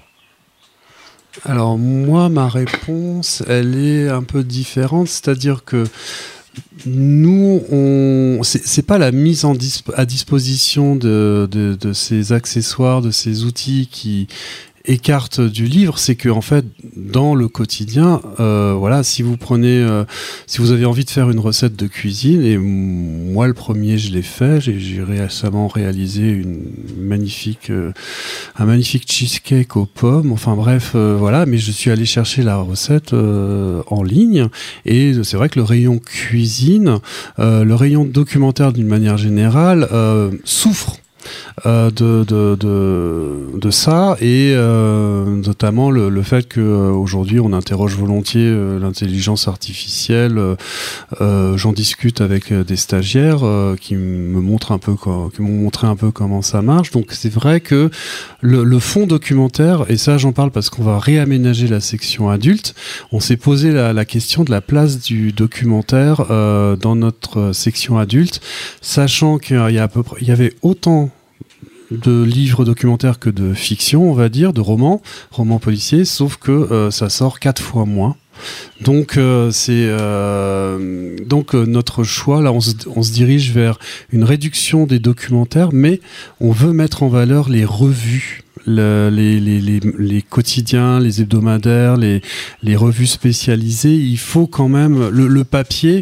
Alors moi, ma réponse, elle est un peu différente, c'est-à-dire que nous, on, c'est, c'est pas la mise en disp- à disposition de, de, de ces accessoires, de ces outils qui écarte du livre, c'est que en fait dans le quotidien, euh, voilà, si vous prenez, euh, si vous avez envie de faire une recette de cuisine, et m- moi le premier je l'ai fait, j'ai, j'ai récemment réalisé une magnifique, euh, un magnifique cheesecake aux pommes. Enfin bref, euh, voilà, mais je suis allé chercher la recette euh, en ligne, et c'est vrai que le rayon cuisine, euh, le rayon documentaire d'une manière générale euh, souffre. Euh, de, de, de, de ça et euh, notamment le, le fait qu'aujourd'hui on interroge volontiers euh, l'intelligence artificielle. Euh, euh, j'en discute avec des stagiaires euh, qui me montrent un peu co- qui m'ont montré un peu comment ça marche. Donc c'est vrai que le, le fond documentaire, et ça j'en parle parce qu'on va réaménager la section adulte, on s'est posé la, la question de la place du documentaire euh, dans notre section adulte, sachant qu'il y a à peu près, il y avait autant de livres documentaires que de fiction, on va dire, de romans, romans policiers, sauf que euh, ça sort quatre fois moins. Donc euh, c'est euh, donc euh, notre choix là, on se, on se dirige vers une réduction des documentaires, mais on veut mettre en valeur les revues. Le, les, les, les, les quotidiens, les hebdomadaires, les, les revues spécialisées. Il faut quand même le, le papier.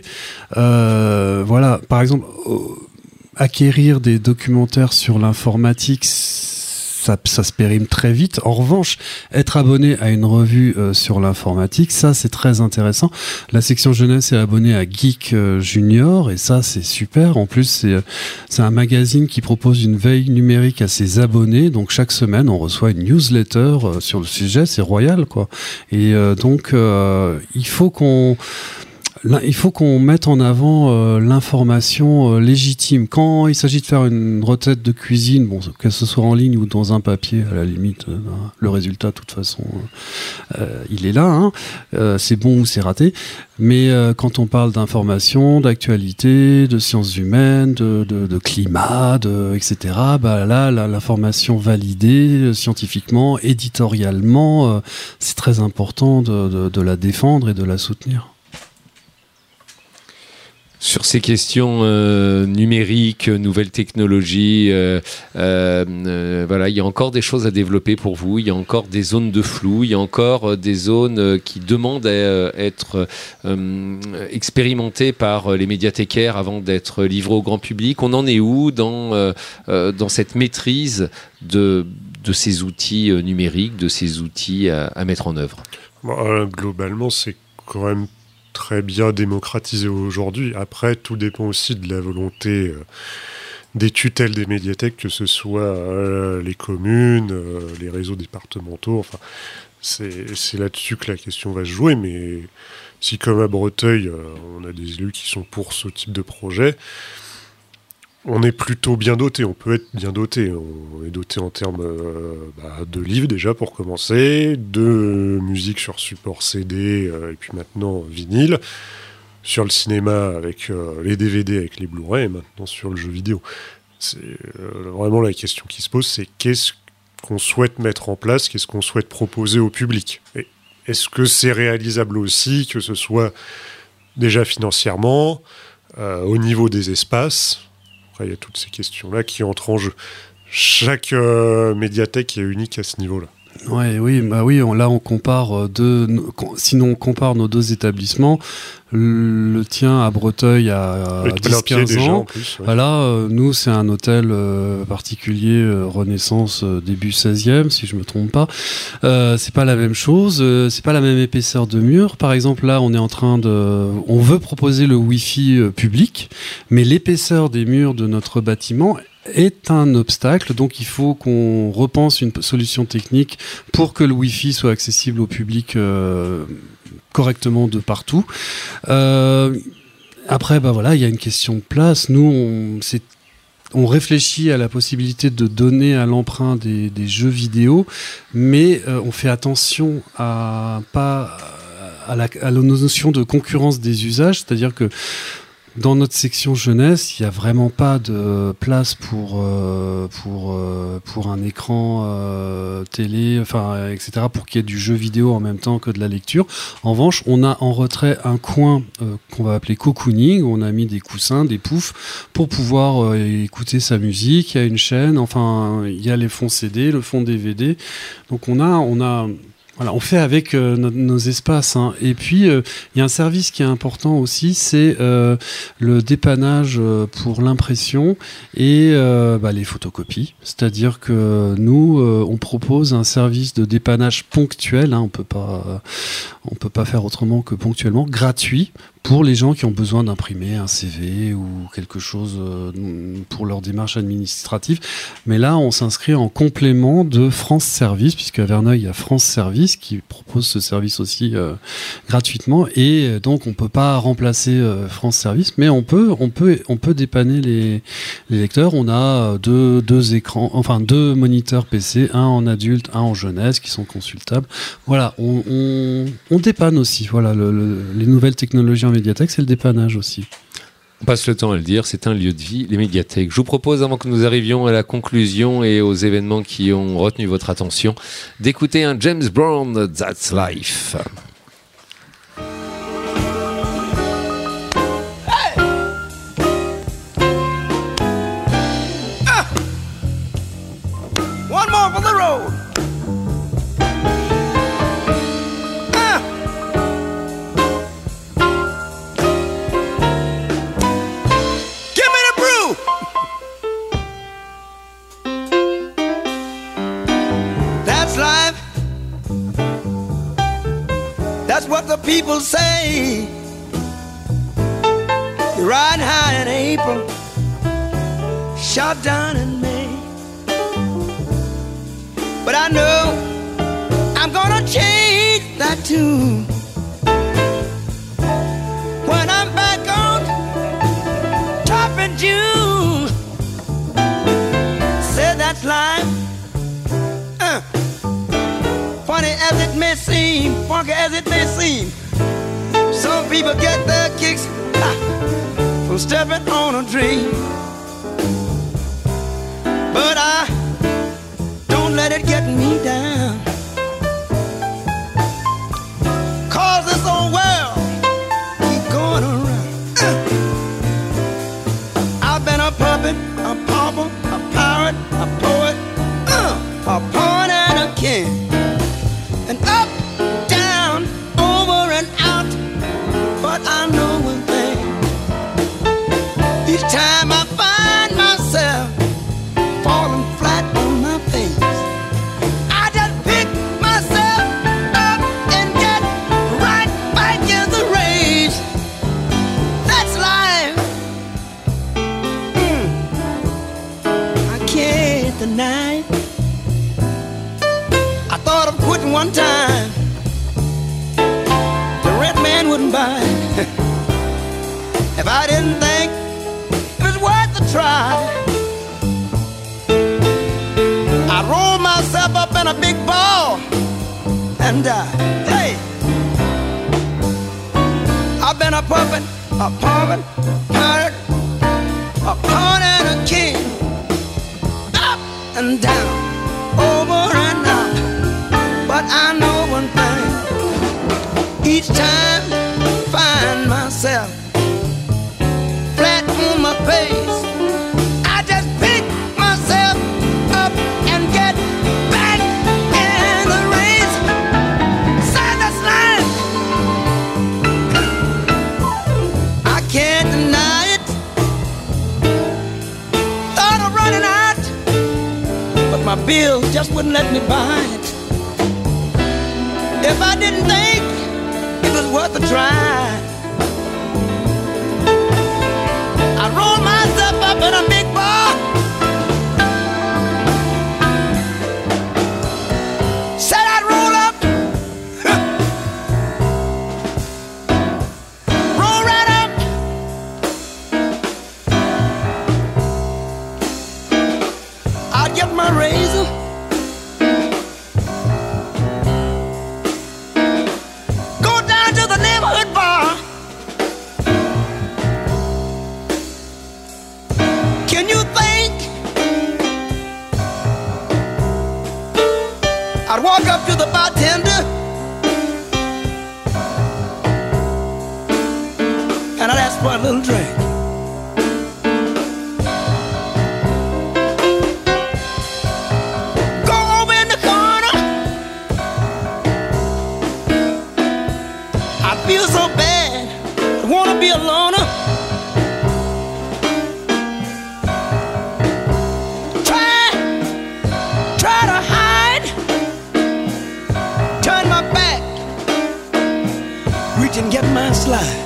Euh, voilà, par exemple. Euh, acquérir des documentaires sur l'informatique, ça, ça se périme très vite. En revanche, être abonné à une revue euh, sur l'informatique, ça c'est très intéressant. La section jeunesse est abonnée à Geek euh, Junior, et ça c'est super. En plus, c'est, c'est un magazine qui propose une veille numérique à ses abonnés. Donc chaque semaine, on reçoit une newsletter euh, sur le sujet. C'est royal, quoi. Et euh, donc, euh, il faut qu'on... Là, il faut qu'on mette en avant euh, l'information euh, légitime. Quand il s'agit de faire une recette de cuisine, bon, que ce soit en ligne ou dans un papier, à la limite, euh, le résultat, de toute façon, euh, il est là. Hein. Euh, c'est bon ou c'est raté. Mais euh, quand on parle d'information, d'actualité, de sciences humaines, de, de, de climat, de, et cetera, bah là, là, l'information validée euh, scientifiquement, éditorialement, euh, c'est très important de, de, de la défendre et de la soutenir. Sur ces questions euh, numériques, nouvelles technologies, euh, euh, euh, voilà, il y a encore des choses à développer pour vous. Il y a encore des zones de flou. Il y a encore euh, des zones euh, qui demandent à euh, être euh, expérimentées par les médiathécaires avant d'être livrées au grand public. On en est où dans euh, euh, dans cette maîtrise de de ces outils euh, numériques, de ces outils à, à mettre en œuvre? Bon, euh, globalement, c'est quand même très bien démocratisé aujourd'hui. Après, tout dépend aussi de la volonté euh, des tutelles des médiathèques, que ce soit euh, les communes, euh, les réseaux départementaux. Enfin, c'est, c'est là-dessus que la question va se jouer. Mais si, comme à Breteuil, euh, on a des élus qui sont pour ce type de projet, on est plutôt bien doté, on peut être bien doté. On est doté en termes euh, bah, de livres déjà pour commencer, de musique sur support C D euh, et puis maintenant vinyle, sur le cinéma avec euh, les D V D, avec les Blu-ray, et maintenant sur le jeu vidéo. C'est euh, vraiment la question qui se pose, c'est qu'est-ce qu'on souhaite mettre en place, qu'est-ce qu'on souhaite proposer au public. Et est-ce que c'est réalisable aussi, que ce soit déjà financièrement, euh, au niveau des espaces? Après, il y a toutes ces questions-là qui entrent en jeu. Chaque euh, médiathèque est unique à ce niveau-là. Ouais, oui, bah oui, on, là on compare deux, sinon on compare nos deux établissements. Le tien à Breteuil à dix quinze ans. Plus, ouais. Voilà, euh, nous c'est un hôtel euh, particulier euh, Renaissance euh, début seizième, si je me trompe pas. Euh, c'est pas la même chose, euh, c'est pas la même épaisseur de mur. Par exemple, là on est en train de, on veut proposer le Wi-Fi euh, public, mais l'épaisseur des murs de notre bâtiment est un obstacle, donc il faut qu'on repense une solution technique pour que le Wi-Fi soit accessible au public euh, correctement de partout. Euh, après, bah voilà, il y a une question de place. Nous, on, c'est, on réfléchit à la possibilité de donner à l'emprunt des, des jeux vidéo, mais euh, on fait attention à pas à la, à la notion de concurrence des usages, c'est-à-dire que dans notre section jeunesse, il n'y a vraiment pas de place pour, euh, pour, euh, pour un écran euh, télé, enfin, et cetera, pour qu'il y ait du jeu vidéo en même temps que de la lecture. En revanche, on a en retrait un coin euh, qu'on va appeler cocooning, où on a mis des coussins, des poufs, pour pouvoir euh, écouter sa musique. Il y a une chaîne, enfin, il y a les fonds C D, le fond D V D. Donc on a... On a Voilà, on fait avec euh, nos, nos espaces. Hein. Et puis, il euh, y a un service qui est important aussi, c'est euh, le dépannage euh, pour l'impression et euh, bah, les photocopies. C'est-à-dire que nous, euh, on propose un service de dépannage ponctuel. Hein, on peut pas, euh, on peut pas faire autrement que ponctuellement, gratuit, pour les gens qui ont besoin d'imprimer un C V ou quelque chose euh, pour leur démarche administrative. Mais là, on s'inscrit en complément de France Service, puisque à Verneuil, il y a France Service qui propose ce service aussi euh, gratuitement. Et donc, on peut pas remplacer euh, France Service, mais on peut, on peut, on peut dépanner les, les lecteurs. On a deux, deux écrans, enfin deux moniteurs P C, un en adulte, un en jeunesse, qui sont consultables. Voilà, on, on, on dépanne aussi. Voilà, le, le, les nouvelles technologies en médiathèque, c'est le dépannage aussi. On passe le temps à le dire, c'est un lieu de vie, les médiathèques. Je vous propose, avant que nous arrivions à la conclusion et aux événements qui ont retenu votre attention, d'écouter un James Brown, That's Life. Hey! Ah! One more for the road. That's what the people say. You ride high in April, shot down in May. But I know I'm gonna change that tune when I'm back on top in June. Said that's life. Uh. Funny as it may seem, funky as it may seem, some people get their kicks ah, from stepping on a dream. But I don't let it get me down, 'cause this old world keep going around. uh. I've been a puppet, a pauper, a pirate, a poet, uh, a pawn and a king. And up, down, over and out. But I know one thing. Each time I find myself falling flat on my face, I just pick myself up and get right back in the race. That's life. Mm. I can't deny it. I thought of quitting one time. The red man wouldn't buy it. If I didn't think it was worth the try, I rolled myself up in a big ball and died. Hey, I've been a puppet, a pawn, a pirate, a pawn and a king. Up and down, over and out. But I know one thing. Each time I find myself flat on my face, I just pick myself up and get back in the race. Side that's life. I can't deny it. Thought of running out, but my bills just wouldn't let me buy it. If I didn't think it was worth a try, I rolled myself up in a big ball. Said I'd roll up, roll right up. I'd get my razor, neighborhood bar. just for a little drink. Go over in the corner. I feel so bad. I wanna be a loner. Try, try to hide. Turn my back. Reach and get my slide.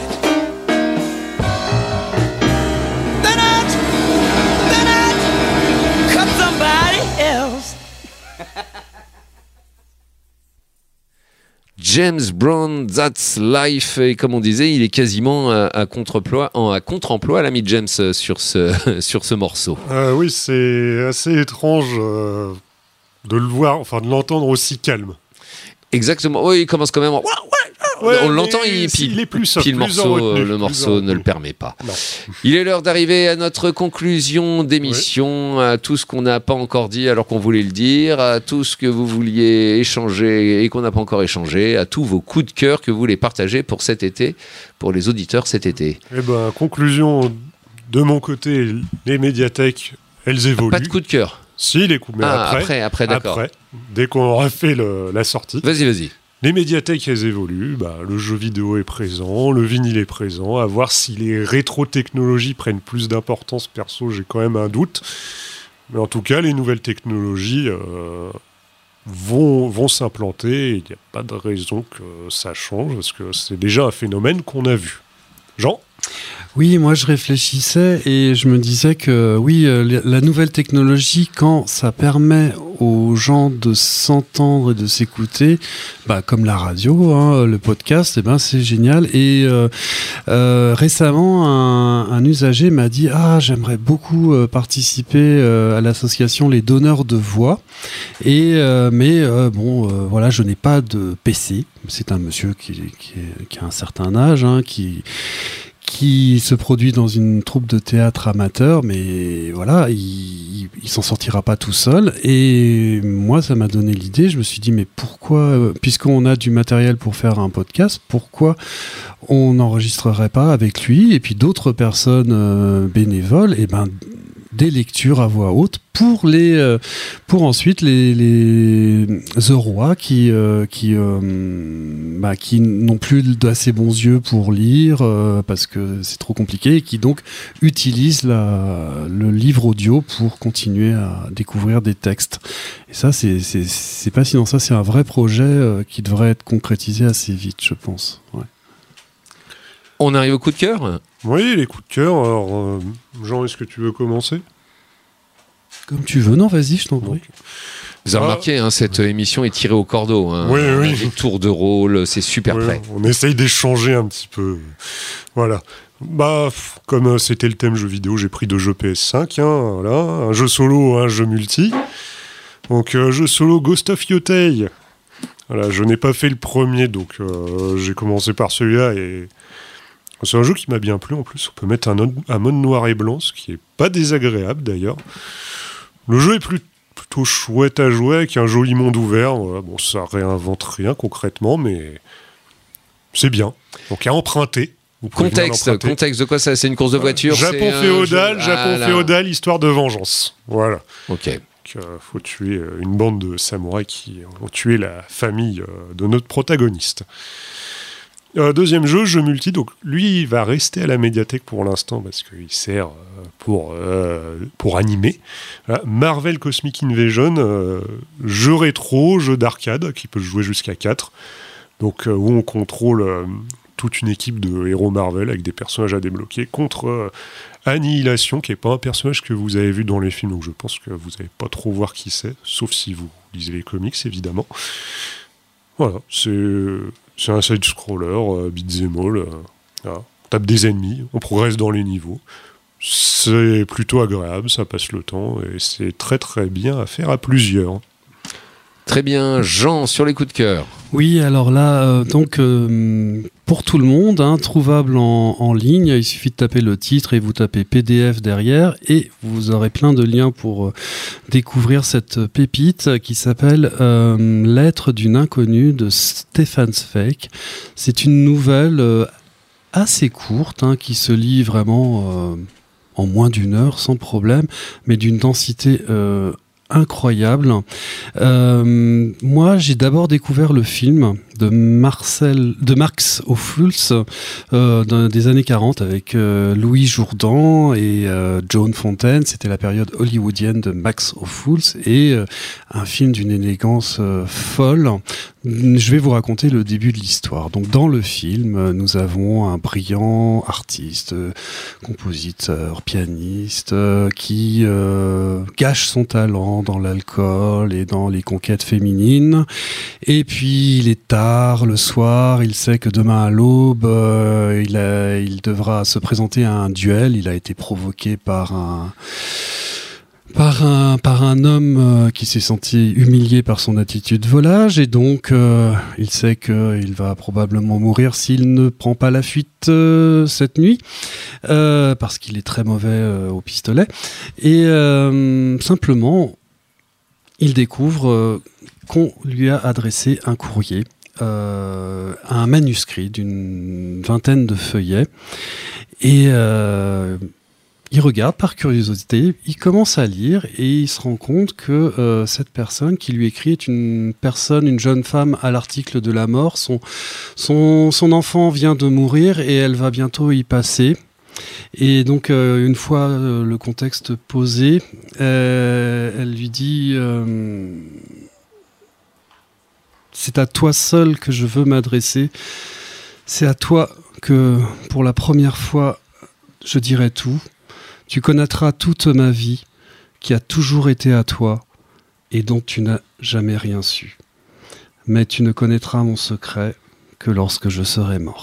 Then I, then I cut somebody else. James Brown, That's Life. Et comme on disait, il est quasiment à, à contre-emploi, en, à contre-emploi, l'ami James, sur ce, sur ce morceau. Euh, oui, c'est assez étrange euh, de le voir, enfin de l'entendre aussi calme. Exactement. Oui, il commence quand même. En... Ouais, on l'entend, mais il, puis, il est plus, puis le plus morceau, retenu, le morceau ne le permet pas. Non. Il est l'heure d'arriver à notre conclusion d'émission, ouais. À tout ce qu'on n'a pas encore dit alors qu'on voulait le dire, à tout ce que vous vouliez échanger et qu'on n'a pas encore échangé, à tous vos coups de cœur que vous voulez partager pour cet été, pour les auditeurs cet été. Eh ben, conclusion de mon côté, les médiathèques, elles évoluent. Pas de coup de cœur. Si, les coups, mais ah, après, après, après, d'accord. Après, dès qu'on aura fait le, la sortie. Vas-y, vas-y. Les médiathèques, elles évoluent. Bah, le jeu vidéo est présent, le vinyle est présent. À voir si les rétro-technologies prennent plus d'importance. Perso, j'ai quand même un doute. Mais en tout cas, les nouvelles technologies euh, vont, vont s'implanter. Il n'y a pas de raison que ça change, parce que c'est déjà un phénomène qu'on a vu. Jean ? Oui, moi je réfléchissais et je me disais que oui, euh, la nouvelle technologie, quand ça permet aux gens de s'entendre et de s'écouter, bah, comme la radio, hein, le podcast, eh ben, c'est génial. Et euh, euh, récemment, un, un usager m'a dit « Ah, j'aimerais beaucoup euh, participer euh, à l'association Les Donneurs de Voix, et, euh, mais euh, bon, euh, voilà, je n'ai pas de P C. » C'est un monsieur qui, qui, est, qui a un certain âge, hein, qui... qui se produit dans une troupe de théâtre amateur, mais voilà, il, il, il s'en sortira pas tout seul. Et moi, ça m'a donné l'idée, je me suis dit, mais pourquoi, puisqu'on a du matériel pour faire un podcast, pourquoi on n'enregistrerait pas avec lui et puis d'autres personnes euh, bénévoles, et ben des lectures à voix haute pour les euh, pour ensuite les les Zorois qui euh, qui euh, bah, qui n'ont plus d'assez bons yeux pour lire euh, parce que c'est trop compliqué, et qui donc utilisent la le livre audio pour continuer à découvrir des textes. Et ça c'est c'est c'est fascinant. Ça c'est un vrai projet euh, qui devrait être concrétisé assez vite, je pense. Ouais. On arrive au coup de cœur ? Oui, les coups de cœur. Alors, euh, Jean, est-ce que tu veux commencer ? Comme tu veux, non, vas-y, je t'en prie. Vous avez ah. remarqué, hein, cette émission est tirée au cordeau. Hein. Oui, oui. Les tours de rôle, c'est super oui, prêt. On essaye d'échanger un petit peu. Voilà. Bah, comme euh, c'était le thème jeu vidéo, j'ai pris deux jeux P S cinq. Hein, voilà. Un jeu solo, un jeu multi. Donc, euh, jeu solo Ghost of Yotei. Voilà, je n'ai pas fait le premier, donc euh, j'ai commencé par celui-là et... C'est un jeu qui m'a bien plu en plus. On peut mettre un, un mode noir et blanc, ce qui est pas désagréable d'ailleurs. Le jeu est plus, plutôt chouette à jouer, avec un joli monde ouvert. Voilà. Bon, ça réinvente rien concrètement, mais c'est bien. Donc à emprunter. Contexte, contexte de quoi ça ? C'est une course de voiture ? Japon féodal, Japon ah, féodal, histoire de vengeance. Voilà. Ok. Il euh, faut tuer une bande de samouraïs qui ont tué la famille euh, de notre protagoniste. Euh, deuxième jeu, jeu multi, donc lui il va rester à la médiathèque pour l'instant parce qu'il sert euh, pour, euh, pour animer. Voilà. Marvel Cosmic Invasion, euh, jeu rétro, jeu d'arcade qui peut jouer jusqu'à quatre, donc euh, où on contrôle euh, toute une équipe de héros Marvel avec des personnages à débloquer contre euh, Annihilation, qui n'est pas un personnage que vous avez vu dans les films, donc je pense que vous n'allez pas trop voir qui c'est, sauf si vous lisez les comics évidemment. Voilà, c'est... C'est un side-scroller, euh, beat'em all, euh, voilà. On tape des ennemis, on progresse dans les niveaux. C'est plutôt agréable, ça passe le temps, et c'est très très bien à faire à plusieurs. Très bien, Jean, sur les coups de cœur. Oui, alors là, euh, donc euh, pour tout le monde, hein, trouvable en, en ligne, il suffit de taper le titre et vous tapez P D F derrière, et vous aurez plein de liens pour euh, découvrir cette pépite qui s'appelle euh, Lettre d'une inconnue de Stefan Zweig. C'est une nouvelle euh, assez courte, hein, qui se lit vraiment euh, en moins d'une heure sans problème, mais d'une densité euh, incroyable. Euh, moi, j'ai d'abord découvert le film de Marcel, de Max Ophuls euh, des années quarante avec euh, Louis Jourdan et euh, Joan Fontaine. C'était la période hollywoodienne de Max Ophuls et euh, un film d'une élégance euh, folle. Je vais vous raconter le début de l'histoire. Donc, dans le film, nous avons un brillant artiste, euh, compositeur, pianiste, euh, qui euh, gâche son talent dans l'alcool et dans les conquêtes féminines. Et puis, il est tard, le soir, il sait que demain à l'aube, euh, il, a, il devra se présenter à un duel. Il a été provoqué par un... Par un, par un homme euh, qui s'est senti humilié par son attitude volage et donc euh, il sait qu'il va probablement mourir s'il ne prend pas la fuite euh, cette nuit euh, parce qu'il est très mauvais euh, au pistolet et euh, simplement il découvre euh, qu'on lui a adressé un courrier, euh, un manuscrit d'une vingtaine de feuillets et euh, il regarde par curiosité, il commence à lire et il se rend compte que euh, cette personne qui lui écrit est une personne, une jeune femme à l'article de la mort. Son, son, son enfant vient de mourir et elle va bientôt y passer. Et donc, euh, une fois euh, le contexte posé, euh, elle lui dit euh, « C'est à toi seul que je veux m'adresser. C'est à toi que, pour la première fois, je dirai tout. Tu connaîtras toute ma vie, qui a toujours été à toi, et dont tu n'as jamais rien su. Mais tu ne connaîtras mon secret que lorsque je serai morte. »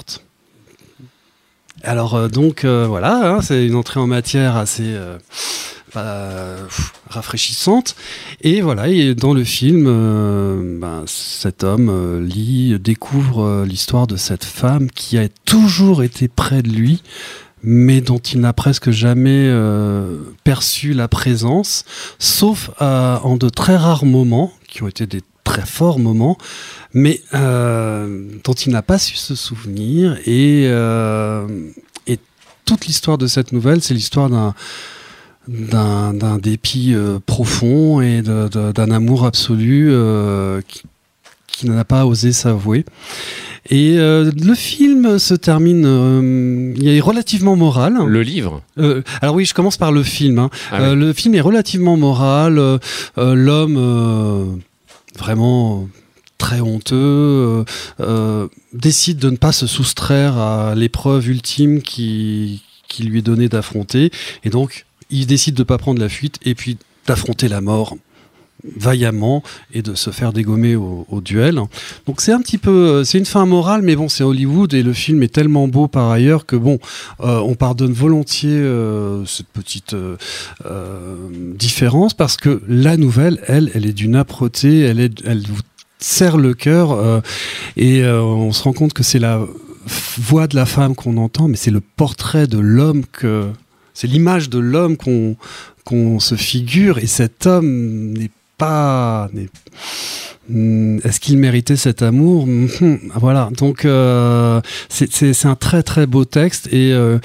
Alors euh, donc euh, voilà, hein, c'est une entrée en matière assez euh, euh, rafraîchissante. Et voilà, et dans le film, euh, ben, cet homme euh, lit, découvre euh, l'histoire de cette femme qui a toujours été près de lui, mais dont il n'a presque jamais euh, perçu la présence, sauf euh, en de très rares moments, qui ont été des très forts moments, mais euh, dont il n'a pas su se souvenir. Et, euh, et toute l'histoire de cette nouvelle, c'est l'histoire d'un, d'un, d'un dépit euh, profond et de, de, d'un amour absolu euh, qui, qui n'a pas osé s'avouer. Et euh, le film se termine, euh, il est relativement moral. Le livre euh, Alors oui, je commence par le film. Hein. Ah euh, oui. Le film est relativement moral. Euh, euh, l'homme, euh, vraiment très honteux, euh, euh, décide de ne pas se soustraire à l'épreuve ultime qui, qui lui est donnée d'affronter. Et donc, il décide de ne pas prendre la fuite et puis d'affronter la mort vaillamment et de se faire dégommer au, au duel. Donc c'est un petit peu, c'est une fin morale, mais bon, c'est Hollywood et le film est tellement beau par ailleurs que bon, euh, on pardonne volontiers euh, cette petite euh, euh, différence parce que la nouvelle, elle, elle est d'une âpreté, elle est, elle vous serre le cœur euh, et euh, on se rend compte que c'est la voix de la femme qu'on entend, mais c'est le portrait de l'homme que, c'est l'image de l'homme qu'on qu'on se figure et cet homme n'est pas. N'est... Est-ce qu'il méritait cet amour ? Voilà. Donc euh, c'est, c'est, c'est un très très beau texte et euh,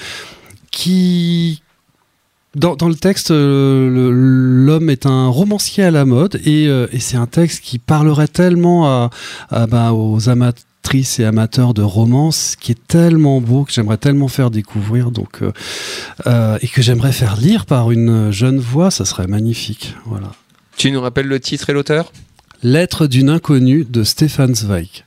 qui. Dans, dans le texte, euh, le, l'homme est un romancier à la mode et, euh, et c'est un texte qui parlerait tellement à, à, bah, aux amatrices et amateurs de romance, qui est tellement beau, que j'aimerais tellement faire découvrir, donc, euh, euh, et que j'aimerais faire lire par une jeune voix, ça serait magnifique. Voilà. Tu nous rappelles le titre et l'auteur ? Lettre d'une inconnue de Stefan Zweig.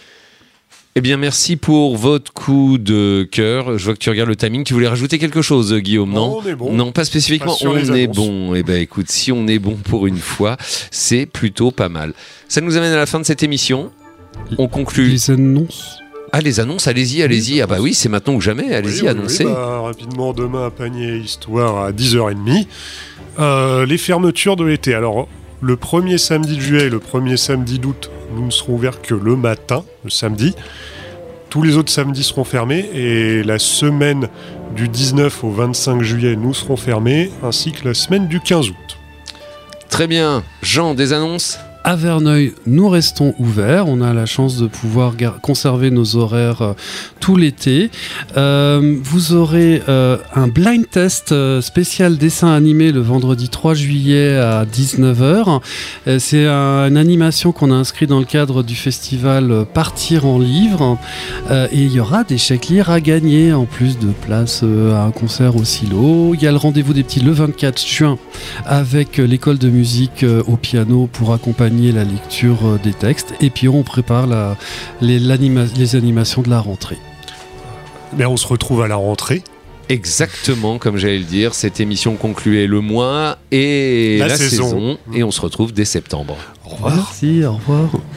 Eh bien, merci pour votre coup de cœur. Je vois que tu regardes le timing. Tu voulais rajouter quelque chose, Guillaume, non ? Non, on est bon. Non, pas spécifiquement. Pas sur on les est annonces. bon. Eh ben, écoute, si on est bon pour une fois, c'est plutôt pas mal. Ça nous amène à la fin de cette émission. On conclut. Les annonces. Ah, les annonces, allez-y, allez-y. Ah bah oui, c'est maintenant ou jamais. Allez-y, Oui, oui, annoncez. oui, bah, rapidement, demain à Panier Histoire à dix heures trente. Euh, les fermetures de l'été. Alors, le premier samedi de juillet et le premier samedi d'août, nous ne serons ouverts que le matin, le samedi. Tous les autres samedis seront fermés et la semaine du dix-neuf au vingt-cinq juillet, nous serons fermés, ainsi que la semaine du quinze août. Très bien. Jean, des annonces ? à Verneuil, nous restons ouverts. On a la chance de pouvoir gar- conserver nos horaires euh, tout l'été. Euh, vous aurez euh, un blind test euh, spécial dessin animé le vendredi trois juillet à dix-neuf heures. Euh, c'est un, une animation qu'on a inscrite dans le cadre du festival euh, Partir en livre. Euh, et il y aura des chèques lire à gagner en plus de place euh, à un concert au Silo. Il y a le rendez-vous des petits le vingt-quatre juin avec euh, l'école de musique euh, au piano pour accompagner la lecture euh, des textes. Et puis on prépare la, les, l'anima- les animations de la rentrée. Mais on se retrouve à la rentrée. Exactement, comme j'allais le dire, cette émission concluait le mois et La la, saison. saison. Et on se retrouve dès septembre. Au revoir. Merci, au revoir.